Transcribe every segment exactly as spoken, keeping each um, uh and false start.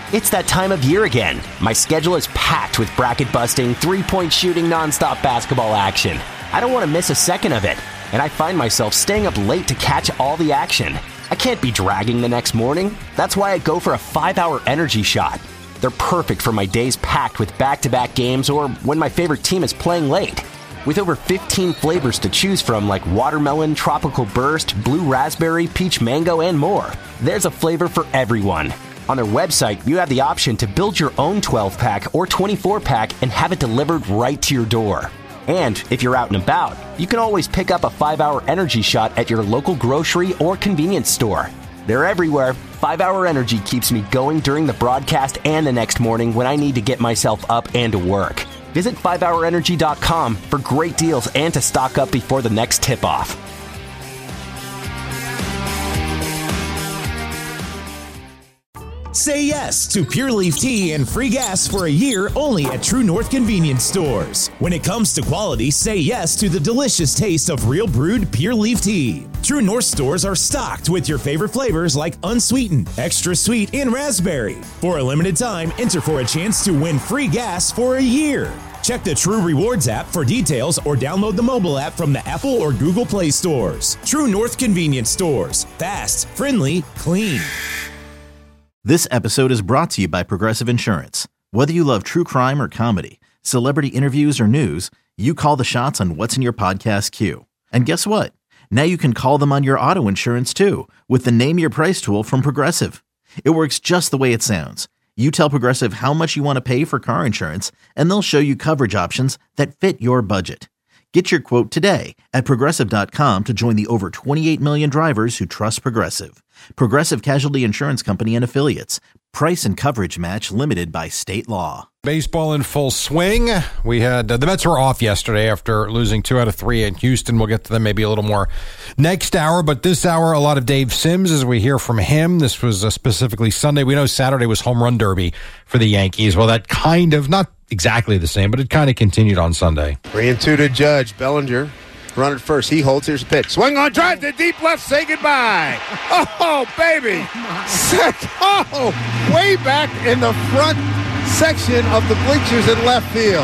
It's that time of year again. My schedule is packed with bracket-busting, three-point shooting, nonstop basketball action. I don't want to miss a second of it, and I find myself staying up late to catch all the action. I can't be dragging the next morning. That's why I go for a five-hour energy shot. They're perfect for my days packed with back-to-back games or when my favorite team is playing late. With over fifteen flavors to choose from like watermelon, tropical burst, blue raspberry, peach mango, and more, there's a flavor for everyone. On their website, you have the option to build your own twelve-pack or twenty-four pack and have it delivered right to your door. And if you're out and about, you can always pick up a five-hour energy shot at your local grocery or convenience store. They're everywhere. five-hour Energy keeps me going during the broadcast and the next morning when I need to get myself up and to work. Visit five hour energy dot com for great deals and to stock up before the next tip-off. Say yes to Pure Leaf Tea and free gas for a year only at True North Convenience Stores. When it comes to quality, say yes to the delicious taste of real brewed Pure Leaf Tea. True North stores are stocked with your favorite flavors like unsweetened, extra sweet, and raspberry. For a limited time, enter for a chance to win free gas for a year. Check the True Rewards app for details or download the mobile app from the Apple or Google Play stores. True North Convenience Stores. Fast, friendly, clean. This episode is brought to you by Progressive Insurance. Whether you love true crime or comedy, celebrity interviews or news, you call the shots on what's in your podcast queue. And guess what? Now you can call them on your auto insurance too with the Name Your Price tool from Progressive. It works just the way it sounds. You tell Progressive how much you want to pay for car insurance, and they'll show you coverage options that fit your budget. Get your quote today at Progressive dot com to join the over twenty-eight million drivers who trust Progressive. Progressive Casualty Insurance Company and Affiliates. Price and coverage match limited by state law. Baseball in full swing. We had uh, the Mets were off yesterday after losing two out of three in Houston. We'll get to them maybe a little more next hour. But this hour, a lot of Dave Sims as we hear from him. This was uh, specifically Sunday. We know Saturday was home run derby for the Yankees. Well, that kind of, not exactly the same, but it kind of continued on Sunday. Three and two to Judge. Bellinger, run at first. He holds. Here's a pitch. Swing on, drive to deep left. Say goodbye. Oh, baby. Sick. Oh, way back in the front section of the bleachers in left field.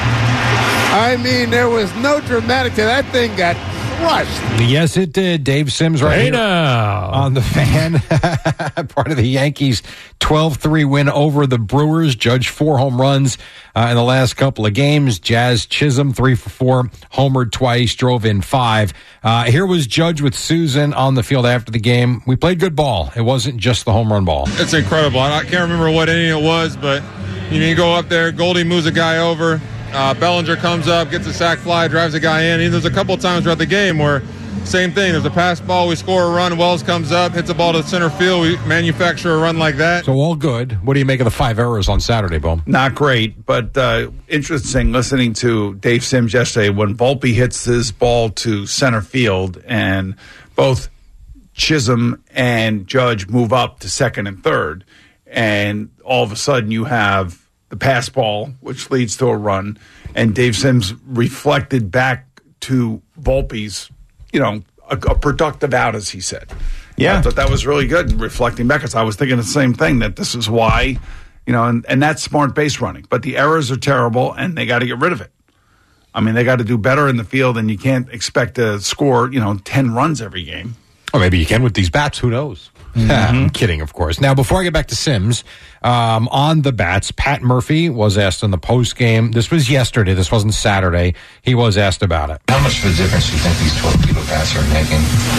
I mean, there was no dramatic to that thing got crushed. Yes, it did. Dave Sims right hey here now. on the Fan. Part of the Yankees' twelve three win over the Brewers. Judge four home runs uh, in the last couple of games. Jazz Chisholm three for four, homered twice, drove in five. Uh, here was Judge with Susan on the field after the game. We played good ball. It wasn't just the home run ball. It's incredible. I can't remember what inning it was, but you know, you go up there, Goldie moves a guy over. Uh, Bellinger comes up, gets a sac fly, drives a guy in. And there's a couple of times throughout the game where same thing. There's a pass ball, we score a run. Wells comes up, hits a ball to center field. We manufacture a run like that. So all good. What do you make of the five errors on Saturday, Boom? Not great, but uh, interesting listening to Dave Sims yesterday when Volpe hits his ball to center field and both Chisholm and Judge move up to second and third. And all of a sudden you have the pass ball, which leads to a run, and Dave Sims reflected back to Volpe's, you know, a, a productive out, as he said. Yeah. I thought that was really good, reflecting back, because I was thinking the same thing, that this is why, you know, and, and that's smart base running. But the errors are terrible, and they got to get rid of it. I mean, they got to do better in the field, and you can't expect to score, you know, ten runs every game. Or maybe you can with these bats. Who knows? Mm-hmm. I'm kidding, of course. Now, before I get back to Sims, um, on the bats, Pat Murphy was asked in the post game. This was yesterday. This wasn't Saturday. He was asked about it. How much of a difference do you think these twelve kilo bats are making?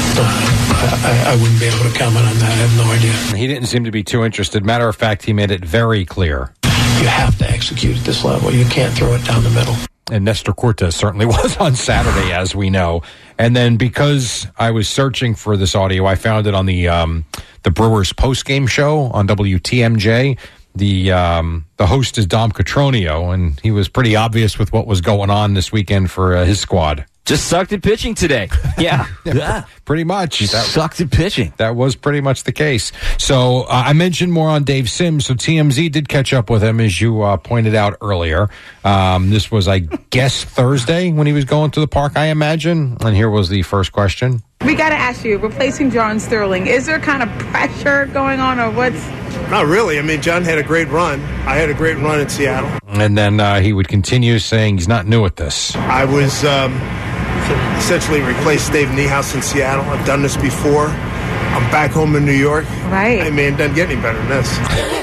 I, I wouldn't be able to comment on that. I have no idea. He didn't seem to be too interested. Matter of fact, he made it very clear. You have to execute at this level. You can't throw it down the middle. And Nestor Cortes certainly was on Saturday, as we know. And then because I was searching for this audio, I found it on the um, the Brewers postgame show on W T M J. The um, the host is Dom Cotroneo, and he was pretty obvious with what was going on this weekend for uh, his squad. Just sucked at pitching today. Yeah. yeah. Pretty much. Just that, sucked at pitching. That was pretty much the case. So uh, I mentioned more on Dave Sims. So T M Z did catch up with him, as you uh, pointed out earlier. Um, this was, I guess, Thursday when he was going to the park, I imagine. And here was the first question. We got to ask you, replacing John Sterling, is there kind of pressure going on, or what's Not really. I mean, John had a great run. I had a great run in Seattle. And then uh, he would continue saying he's not new at this. I was um, essentially replaced Dave Niehaus in Seattle. I've done this before. I'm back home in New York. Right. I mean, it doesn't get any better than this.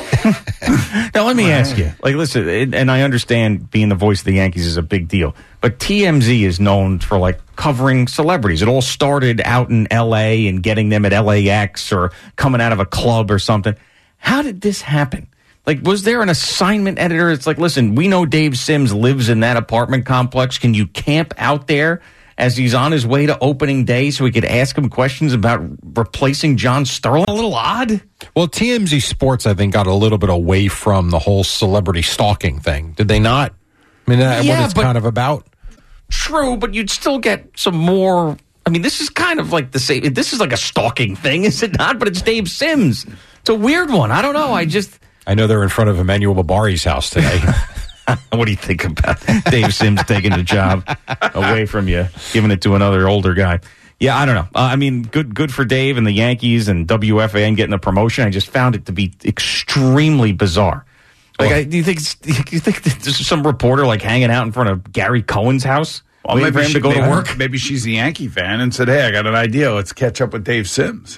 Now, let me right. ask you. Like, listen, it, and I understand being the voice of the Yankees is a big deal, but T M Z is known for, like, covering celebrities. It all started out in L A and getting them at L A X or coming out of a club or something. How did this happen? Like, was there an assignment editor? It's like, listen, we know Dave Sims lives in that apartment complex. Can you camp out there as he's on his way to opening day so we could ask him questions about replacing John Sterling? A little odd. Well, T M Z Sports, I think, got a little bit away from the whole celebrity stalking thing. Did they not? I mean, that's yeah, what it's kind of about. True, but you'd still get some more. I mean, this is kind of like the same. This is like a stalking thing, is it not? But it's Dave Sims. It's a weird one. I don't know. I just. I know they're in front of Emmanuel Babari's house today. What do you think about Dave Sims taking the job away from you, giving it to another older guy? Yeah, I don't know. Uh, I mean, good good for Dave and the Yankees and W F A N getting the promotion. I just found it to be extremely bizarre. Like, well, I, do you think do you think there's some reporter like hanging out in front of Gary Cohen's house? Well, maybe for him she, to go maybe, to work. Maybe she's a Yankee fan and said, "Hey, I got an idea. Let's catch up with Dave Sims."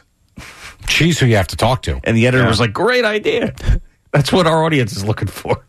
She's who you have to talk to. And the editor yeah. was like, "Great idea." That's what our audience is looking for.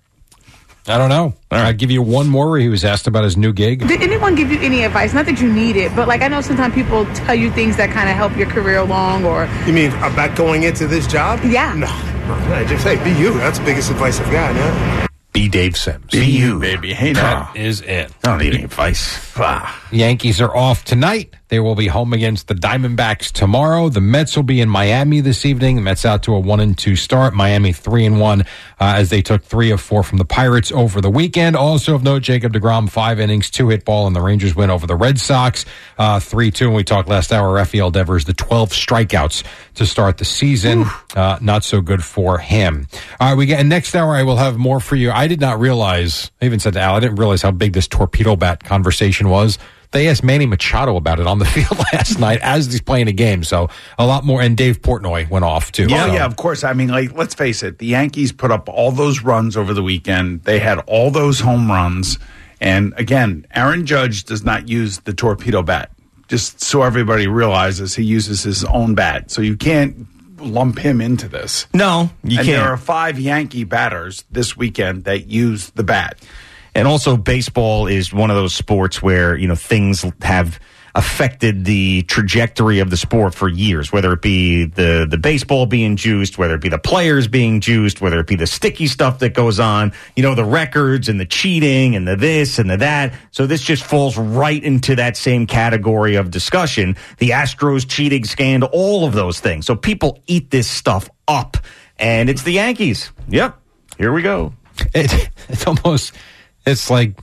I don't know. All right. I'll give you one more where he was asked about his new gig. Did anyone give you any advice? Not that you need it, but like I know sometimes people tell you things that kind of help your career along or... You mean about going into this job? Yeah. No. I just say, be you. That's the biggest advice I've got, yeah. Be Dave Sims. Be you, baby. Hey, that no. is it. I don't need any advice. Ah. Yankees are off tonight. They will be home against the Diamondbacks tomorrow. The Mets will be in Miami this evening. The Mets out to a one and two start. Miami three and one uh, as they took three of four from the Pirates over the weekend. Also of note, Jacob deGrom, five innings, two hit ball, and the Rangers win over the Red Sox uh, three two. And we talked last hour, Rafael Devers, the twelve strikeouts to start the season. Uh, not so good for him. All right, we get and next hour. I will have more for you. I did not realize. I even said to Al, I didn't realize how big this torpedo bat conversation was. They asked Manny Machado about it on the field last night as he's playing a game. So a lot more. And Dave Portnoy went off, too. Yeah, so. yeah, of course. I mean, like, let's face it. The Yankees put up all those runs over the weekend. They had all those home runs. And, again, Aaron Judge does not use the torpedo bat. Just so everybody realizes, he uses his own bat. So you can't lump him into this. No, you and can't. There are five Yankee batters this weekend that use the bat. And also, baseball is one of those sports where, you know, things have affected the trajectory of the sport for years, whether it be the, the baseball being juiced, whether it be the players being juiced, whether it be the sticky stuff that goes on, you know, the records and the cheating and the this and the that. So this just falls right into that same category of discussion. The Astros cheating scandal, all of those things. So people eat this stuff up. And it's the Yankees. Yep. Here we go. It, it's almost... It's like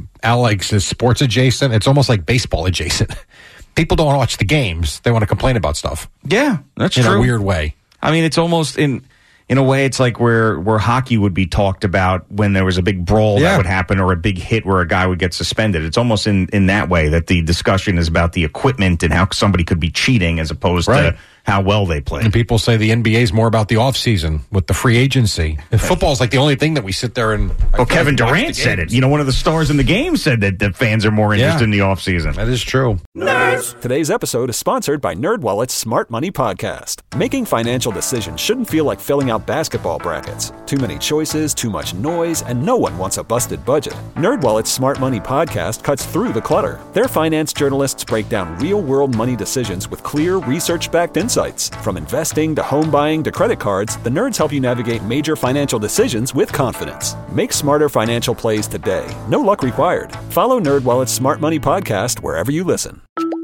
Alex is sports adjacent. It's almost like baseball adjacent. People don't want to watch the games. They want to complain about stuff. Yeah, that's in true. In a weird way. I mean, it's almost in in a way, it's like where, where hockey would be talked about when there was a big brawl yeah. that would happen or a big hit where a guy would get suspended. It's almost in, in that way that the discussion is about the equipment and how somebody could be cheating as opposed right. to how well they play. And people say the N B A is more about the offseason with the free agency. Football is like the only thing that we sit there and... Well, Kevin Durant said it. You know, one of the stars in the game said that the fans are more interested yeah. in the offseason. That is true. Nerds! Today's episode is sponsored by NerdWallet's Smart Money Podcast. Making financial decisions shouldn't feel like filling out basketball brackets. Too many choices, too much noise, and no one wants a busted budget. NerdWallet's Smart Money Podcast cuts through the clutter. Their finance journalists break down real-world money decisions with clear, research-backed insights. From investing to home buying to credit cards, the nerds help you navigate major financial decisions with confidence. Make smarter financial plays today. No luck required. Follow NerdWallet's Smart Money Podcast wherever you listen.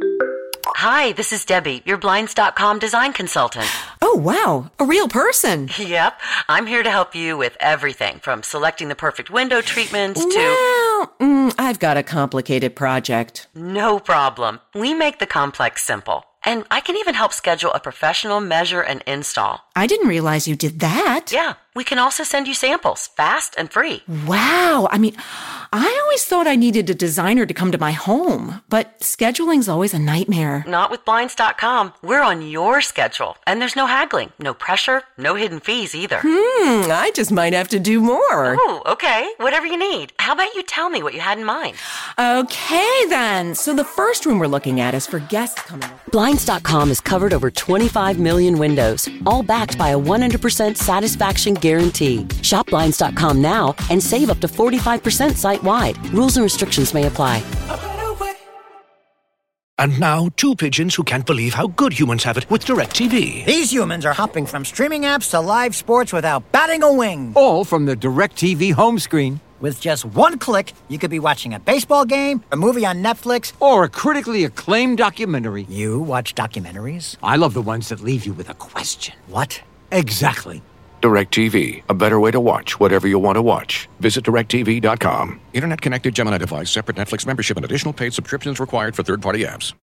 Hi, this is Debbie, your Blinds dot com design consultant. Oh, wow. A real person. Yep. I'm here to help you with everything from selecting the perfect window treatments to... Well, mm, I've got a complicated project. No problem. We make the complex simple. And I can even help schedule a professional measure and install. I didn't realize you did that. Yeah. We can also send you samples, fast and free. Wow. I mean, I always thought I needed a designer to come to my home, but scheduling's always a nightmare. Not with Blinds dot com. We're on your schedule, and there's no haggling, no pressure, no hidden fees either. Hmm, I just might have to do more. Oh, okay. Whatever you need. How about you tell me what you had in mind? Okay, then. So the first room we're looking at is for guests coming over. Blinds dot com has covered over twenty-five million windows, all backed by a one hundred percent satisfaction guarantee. Shop Blinds dot com now and save up to forty-five percent site-wide. Rules and restrictions may apply. And now, two pigeons who can't believe how good humans have it with DirecTV. These humans are hopping from streaming apps to live sports without batting a wing. All from the DirecTV home screen. With just one click, you could be watching a baseball game, a movie on Netflix, or a critically acclaimed documentary. You watch documentaries? I love the ones that leave you with a question. What? Exactly. DirecTV, a better way to watch whatever you want to watch. Visit direct T V dot com. Internet connected Gemini device, separate Netflix membership, and additional paid subscriptions required for third-party apps.